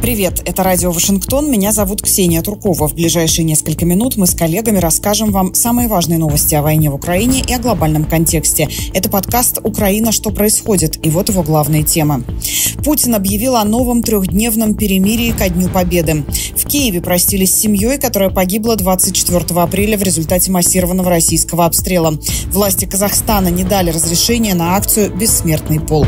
Привет, это радио Вашингтон. Меня зовут Ксения Туркова. В ближайшие несколько минут мы с коллегами расскажем вам самые важные новости о войне в Украине и о глобальном контексте. Это подкаст «Украина. Что происходит?» И вот его главные темы. Путин объявил о новом 3-дневном перемирии ко Дню Победы. В Киеве простились с семьей, которая погибла 24 апреля в результате массированного российского обстрела. Власти Казахстана не дали разрешения на акцию «Бессмертный полк».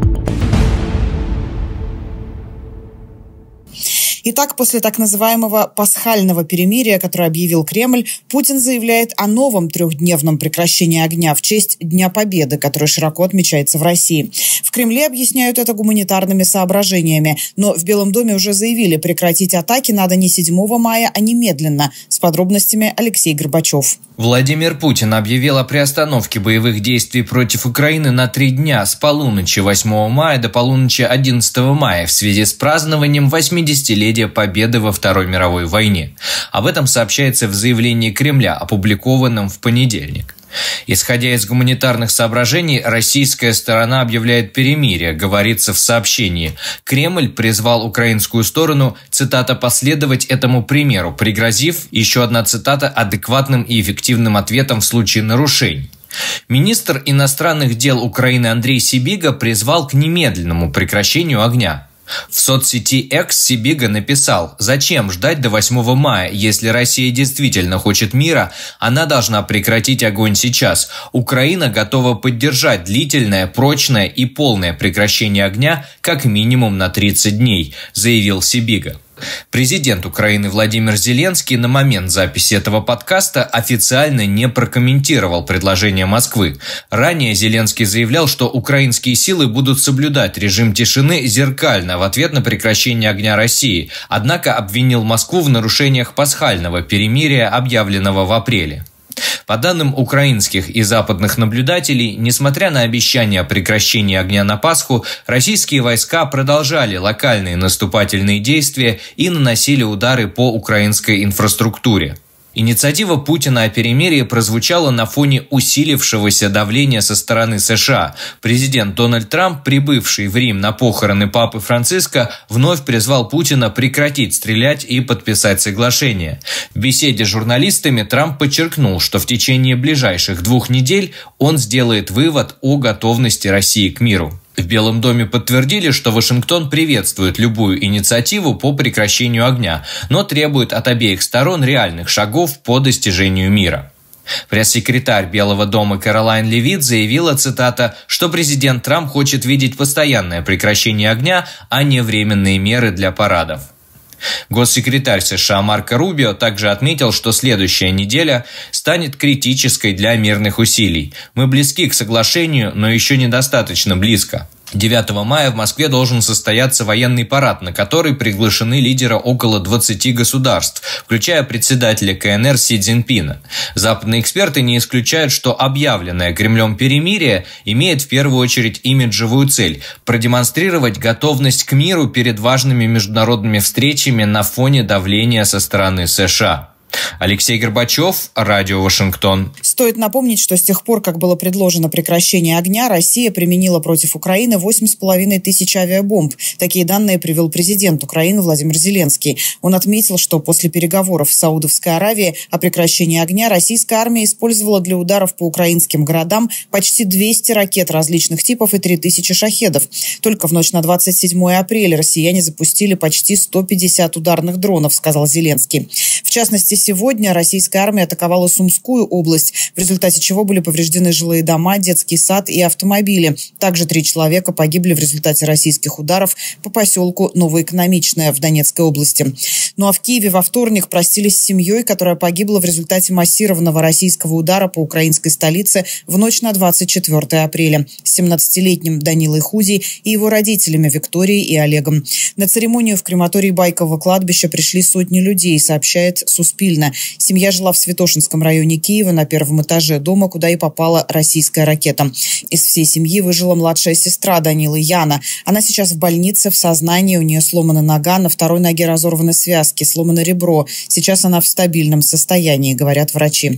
Итак, после так называемого пасхального перемирия, которое объявил Кремль, Путин заявляет о новом 3-дневном прекращении огня в честь Дня Победы, который широко отмечается в России. В Кремле объясняют это гуманитарными соображениями, но в Белом доме уже заявили, прекратить атаки надо не 7 мая, а немедленно. С подробностями Алексей Горбачев. Владимир Путин объявил о приостановке боевых действий против Украины на 3 дня с полуночи 8 мая до полуночи 11 мая в связи с празднованием 80-летия Победы во Второй мировой войне. Об этом сообщается в заявлении Кремля, опубликованном в понедельник. Исходя из гуманитарных соображений, российская сторона объявляет перемирие, говорится в сообщении. Кремль призвал украинскую сторону, цитата, «последовать этому примеру», пригрозив, еще одна цитата, «адекватным и эффективным ответом в случае нарушений». Министр иностранных дел Украины Андрей Сибига призвал к немедленному прекращению огня. В соцсети X Сибига написал: «Зачем ждать до 8 мая? Если Россия действительно хочет мира, она должна прекратить огонь сейчас. Украина готова поддержать длительное, прочное и полное прекращение огня как минимум на 30 дней», заявил Сибига. Президент Украины Владимир Зеленский на момент записи этого подкаста официально не прокомментировал предложение Москвы. Ранее Зеленский заявлял, что украинские силы будут соблюдать режим тишины зеркально в ответ на прекращение огня России, однако обвинил Москву в нарушениях пасхального перемирия, объявленного в апреле. По данным украинских и западных наблюдателей, несмотря на обещание о прекращении огня на Пасху, российские войска продолжали локальные наступательные действия и наносили удары по украинской инфраструктуре. Инициатива Путина о перемирии прозвучала на фоне усилившегося давления со стороны США. Президент Дональд Трамп, прибывший в Рим на похороны Папы Франциска, вновь призвал Путина прекратить стрелять и подписать соглашение. В беседе с журналистами Трамп подчеркнул, что в течение ближайших 2 недель он сделает вывод о готовности России к миру. В Белом доме подтвердили, что Вашингтон приветствует любую инициативу по прекращению огня, но требует от обеих сторон реальных шагов по достижению мира. Пресс-секретарь Белого дома Кэролайн Левит заявила, цитата, что президент Трамп хочет видеть постоянное прекращение огня, а не временные меры для парадов. Госсекретарь США Марко Рубио также отметил, что следующая неделя станет критической для мирных усилий. Мы близки к соглашению, но еще недостаточно близко. 9 мая в Москве должен состояться военный парад, на который приглашены лидеры около 20 государств, включая председателя КНР Си Цзиньпина. Западные эксперты не исключают, что объявленное Кремлем перемирие имеет в первую очередь имиджевую цель – продемонстрировать готовность к миру перед важными международными встречами на фоне давления со стороны США. Алексей Горбачев, радио Вашингтон. Стоит напомнить, что с тех пор, как было предложено прекращение огня, Россия применила против Украины 8,5 тысяч авиабомб. Такие данные привел президент Украины Владимир Зеленский. Он отметил, что после переговоров в Саудовской Аравии о прекращении огня российская армия использовала для ударов по украинским городам почти 200 ракет различных типов и 3000 шахедов. Только в ночь на 27 апреля россияне запустили почти 150 ударных дронов, сказал Зеленский. В частности, сегодня российская армия атаковала Сумскую область, в результате чего были повреждены жилые дома, детский сад и автомобили. Также 3 человека погибли в результате российских ударов по поселку Новоэкономичное в Донецкой области. Ну а в Киеве во вторник простились с семьей, которая погибла в результате массированного российского удара по украинской столице в ночь на 24 апреля с 17-летним Данилой Худей и его родителями Викторией и Олегом. На церемонию в крематорий Байкового кладбища пришли сотни людей, сообщает Суспильна. Семья жила в Святошинском районе Киева на 1-м этаже дома, куда и попала российская ракета. Из всей семьи выжила младшая сестра Данилы Яна. Она сейчас в больнице, в сознании, у нее сломана нога, на 2-й ноге разорваны связки, сломано ребро. Сейчас она в стабильном состоянии, говорят врачи.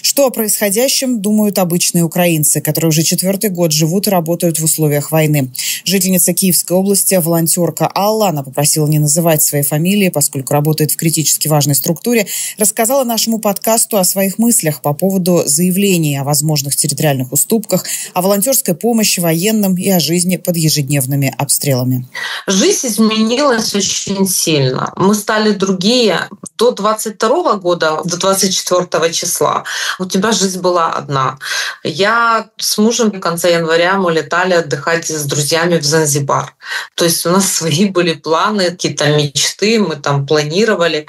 Что о происходящем думают обычные украинцы, которые уже 4-й год живут и работают в условиях войны. Жительница Киевской области, волонтерка Алла, она попросила не называть своей фамилии, поскольку работает в критически важной структуре, рассказала нашему подкасту о своих мыслях по поводу заявлений о возможных территориальных уступках, о волонтерской помощи военным и о жизни под ежедневными обстрелами. Жизнь изменилась очень сильно. Мы стали другие. До 22 года, до 24 числа у тебя жизнь была одна. Я с мужем в конце января мы летали отдыхать с друзьями в Занзибар. То есть у нас свои были планы, какие-то мечты, мы там планировали.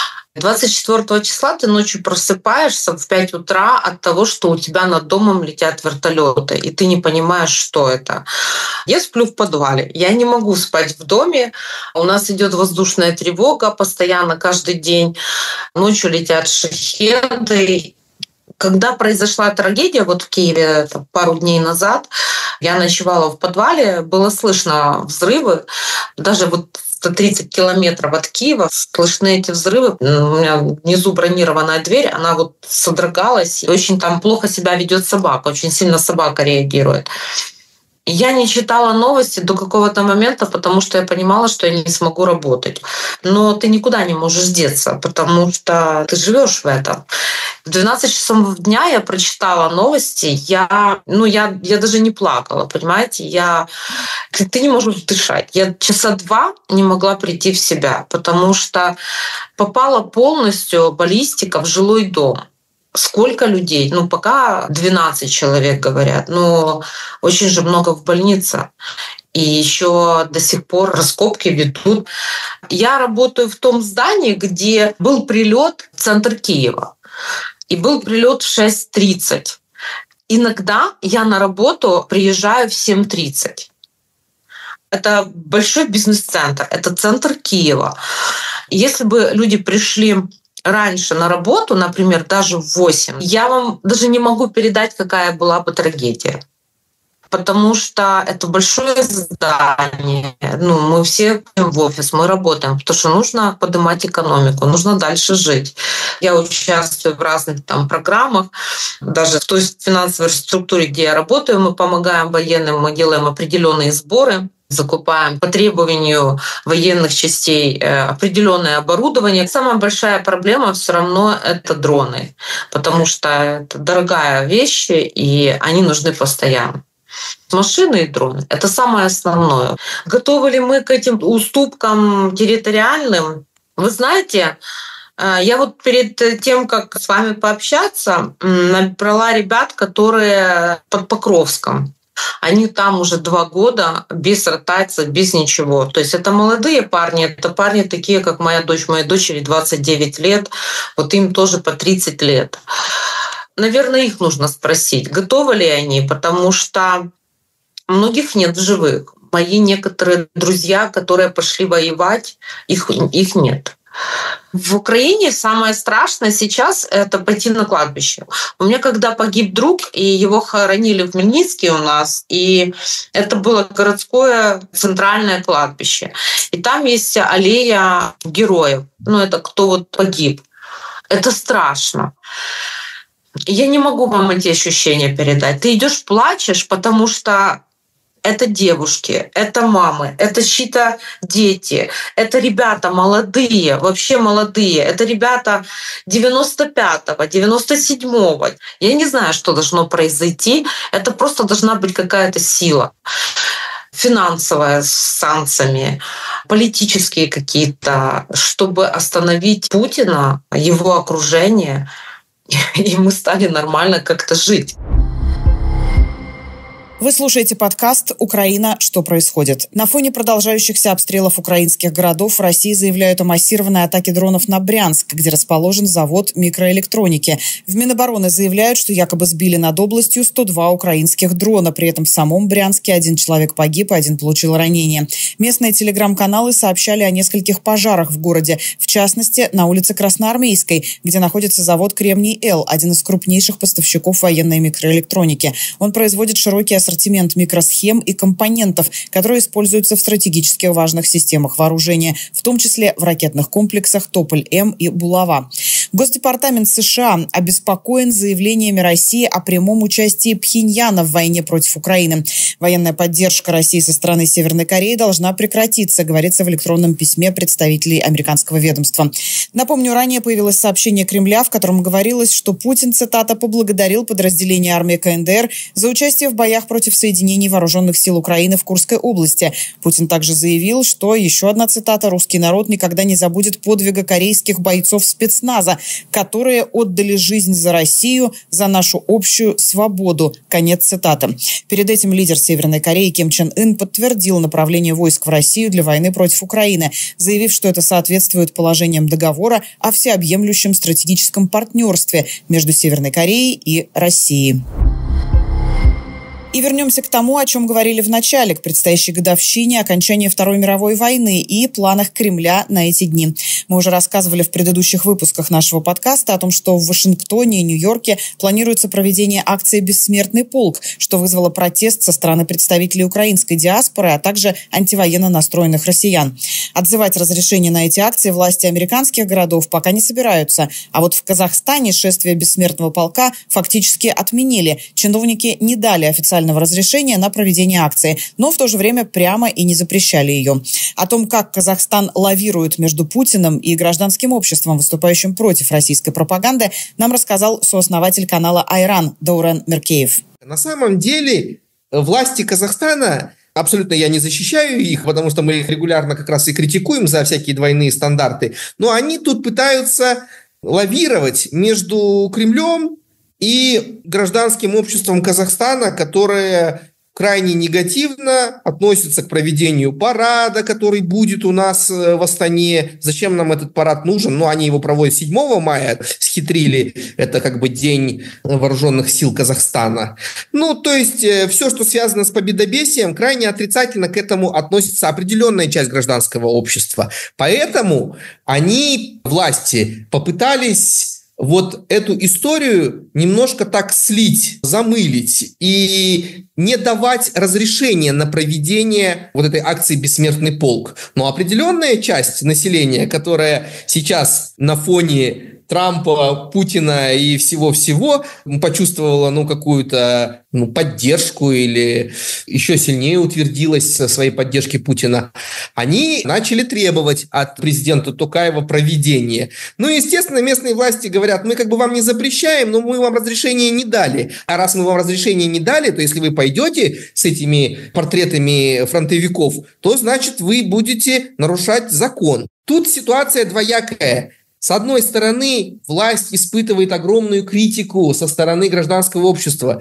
24 числа ты ночью просыпаешься в 5 утра от того, что у тебя над домом летят вертолеты, и ты не понимаешь, что это. Я сплю в подвале. Я не могу спать в доме. У нас идет воздушная тревога постоянно, каждый день. Ночью летят шахеды. Когда произошла трагедия вот в Киеве пару дней назад, я ночевала в подвале, было слышно взрывы. Даже вот 130 километров от Киева слышны эти взрывы. У меня внизу бронированная дверь, она вот содрогалась. Очень там плохо себя ведет собака, очень сильно собака реагирует. Я не читала новости до какого-то момента, потому что я понимала, что я не смогу работать. Но ты никуда не можешь деться, потому что ты живешь в этом. В 12 часов дня я прочитала новости, я даже не плакала, понимаете? Ты не можешь дышать. Я часа 2 не могла прийти в себя, потому что попала полностью баллистика в жилой дом. Сколько людей? Пока 12 человек говорят, но очень же много в больнице. И еще до сих пор раскопки ведут. Я работаю в том здании, где был прилет в центр Киева. И был прилет в 6:30. Иногда я на работу приезжаю в 7:30. Это большой бизнес-центр, это центр Киева. Если бы люди пришли раньше на работу, например, даже в 8, я вам даже не могу передать, какая была бы трагедия. Потому что это большое здание. Мы все в офис, мы работаем, потому что нужно поднимать экономику, нужно дальше жить. Я участвую в разных программах. Даже в той финансовой структуре, где я работаю, мы помогаем военным, мы делаем определенные сборы, закупаем по требованию военных частей определенное оборудование. Самая большая проблема все равно это дроны, потому что это дорогая вещь, и они нужны постоянно. Машины и дроны — это самое основное. Готовы ли мы к этим уступкам территориальным? Вы знаете, я вот перед тем, как с вами пообщаться, набрала ребят, которые под Покровском. Они там уже 2 года без ротации, без ничего. То есть это молодые парни, это парни такие, как моя дочь. Моей дочери 29 лет, вот им тоже по 30 лет. Наверное, их нужно спросить, готовы ли они, потому что многих нет в живых. Мои некоторые друзья, которые пошли воевать, их нет. В Украине самое страшное сейчас — это пойти на кладбище. У меня когда погиб друг, и его хоронили в Хмельницке у нас, и это было городское центральное кладбище. И там есть аллея героев. Это кто вот погиб. Это страшно. Я не могу вам эти ощущения передать. Ты идешь, плачешь, потому что это девушки, это мамы, это чьи-то дети, это ребята молодые, вообще молодые, это ребята 95-го, 97-го. Я не знаю, что должно произойти. Это просто должна быть какая-то сила. Финансовая, с санкциями, политические какие-то, чтобы остановить Путина, его окружение, и мы стали нормально как-то жить. Вы слушаете подкаст «Украина. Что происходит?». На фоне продолжающихся обстрелов украинских городов в России заявляют о массированной атаке дронов на Брянск, где расположен завод микроэлектроники. В Минобороны заявляют, что якобы сбили над областью 102 украинских дрона. При этом в самом Брянске 1 человек погиб, и 1 получил ранение. Местные телеграм-каналы сообщали о нескольких пожарах в городе. В частности, на улице Красноармейской, где находится завод «Кремний-Л», один из крупнейших поставщиков военной микроэлектроники. Он производит широкий ассортимент микросхем и компонентов, которые используются в стратегически важных системах вооружения, в том числе в ракетных комплексах «Тополь-М» и «Булава». Госдепартамент США обеспокоен заявлениями России о прямом участии Пхеньяна в войне против Украины. Военная поддержка России со стороны Северной Кореи должна прекратиться, говорится в электронном письме представителей американского ведомства. Напомню, ранее появилось сообщение Кремля, в котором говорилось, что Путин, цитата, поблагодарил подразделение армии КНДР за участие в боях против соединений вооруженных сил Украины в Курской области. Путин также заявил, что, еще одна цитата, русский народ никогда не забудет подвига корейских бойцов спецназа, которые отдали жизнь за Россию, за нашу общую свободу. Конец цитаты. Перед этим лидер Северной Кореи Ким Чен Ын подтвердил направление войск в Россию для войны против Украины, заявив, что это соответствует положениям договора о всеобъемлющем стратегическом партнерстве между Северной Кореей и Россией. И вернемся к тому, о чем говорили в начале, к предстоящей годовщине окончания Второй мировой войны и планах Кремля на эти дни. Мы уже рассказывали в предыдущих выпусках нашего подкаста о том, что в Вашингтоне и Нью-Йорке планируется проведение акции «Бессмертный полк», что вызвало протест со стороны представителей украинской диаспоры, а также антивоенно настроенных россиян. Отзывать разрешение на эти акции власти американских городов пока не собираются. А вот в Казахстане шествие «Бессмертного полка» фактически отменили. Чиновники не дали официального разрешения на проведение акции, но в то же время прямо и не запрещали ее. О том, как Казахстан лавирует между Путиным и гражданским обществом, выступающим против российской пропаганды, нам рассказал сооснователь канала Айран Даурен Меркеев. На самом деле власти Казахстана, абсолютно я не защищаю их, потому что мы их регулярно как раз и критикуем за всякие двойные стандарты, но они тут пытаются лавировать между Кремлем и гражданским обществом Казахстана, которое крайне негативно относится к проведению парада, который будет у нас в Астане. Зачем нам этот парад нужен? Ну, они его проводят 7 мая, схитрили. Это как бы День вооруженных сил Казахстана. Ну, то есть, все, что связано с победобесием, крайне отрицательно к этому относится определенная часть гражданского общества. Поэтому они, власти, попытались вот эту историю немножко так слить, замылить и не давать разрешения на проведение вот этой акции «Бессмертный полк». Но определенная часть населения, которая сейчас на фоне Трампа, Путина и всего-всего почувствовала какую-то поддержку или еще сильнее утвердилась в своей поддержке Путина, они начали требовать от президента Токаева проведения. Естественно, местные власти говорят, мы вам не запрещаем, но мы вам разрешение не дали. А раз мы вам разрешение не дали, то если вы пойдете с этими портретами фронтовиков, то значит вы будете нарушать закон. Тут ситуация двоякая. С одной стороны, власть испытывает огромную критику со стороны гражданского общества.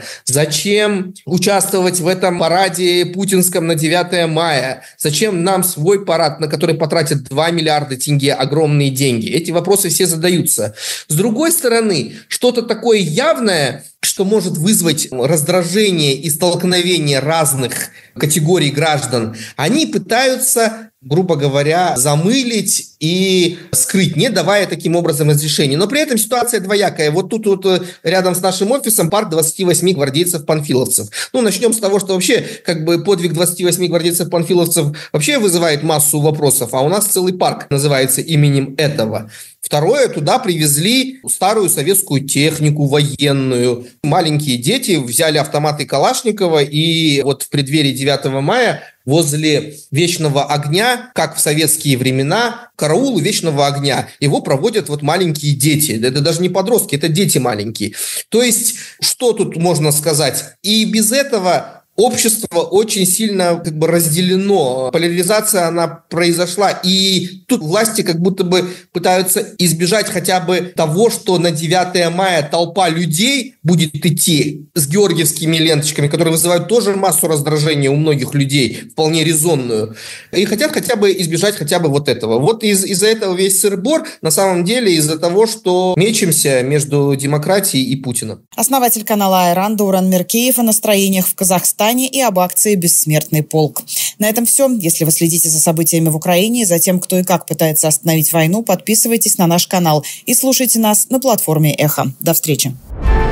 Зачем участвовать в этом параде путинском на 9 мая? Зачем нам свой парад, на который потратят 2 миллиарда тенге, огромные деньги? Эти вопросы все задаются. С другой стороны, что-то такое явное, что может вызвать раздражение и столкновение разных категорий граждан, они пытаются, грубо говоря, замылить и скрыть, не давая таким образом разрешения. Но при этом ситуация двоякая. Вот тут рядом с нашим офисом парк 28 гвардейцев-панфиловцев. Начнем с того, что вообще подвиг 28 гвардейцев-панфиловцев вообще вызывает массу вопросов, а у нас целый парк называется именем этого. Второе, туда привезли старую советскую технику военную. Маленькие дети взяли автоматы Калашникова, и вот в преддверии 9 мая возле Вечного огня, как в советские времена, караул Вечного огня, его проводят маленькие дети. Это даже не подростки, это дети маленькие. То есть, что тут можно сказать? И без этого общество очень сильно разделено. Поляризация, она произошла. И тут власти как будто бы пытаются избежать хотя бы того, что на 9 мая толпа людей будет идти с георгиевскими ленточками, которые вызывают тоже массу раздражения у многих людей, вполне резонную. И хотят хотя бы избежать хотя бы вот этого. Вот из-за этого весь сыр-бор, на самом деле из-за того, что мечемся между демократией и Путиным. Основатель канала Айран Даурен Меркеев о настроениях в Казахстане и об акции «Бессмертный полк». На этом все. Если вы следите за событиями в Украине и за тем, кто и как пытается остановить войну, подписывайтесь на наш канал и слушайте нас на платформе «Эхо». До встречи.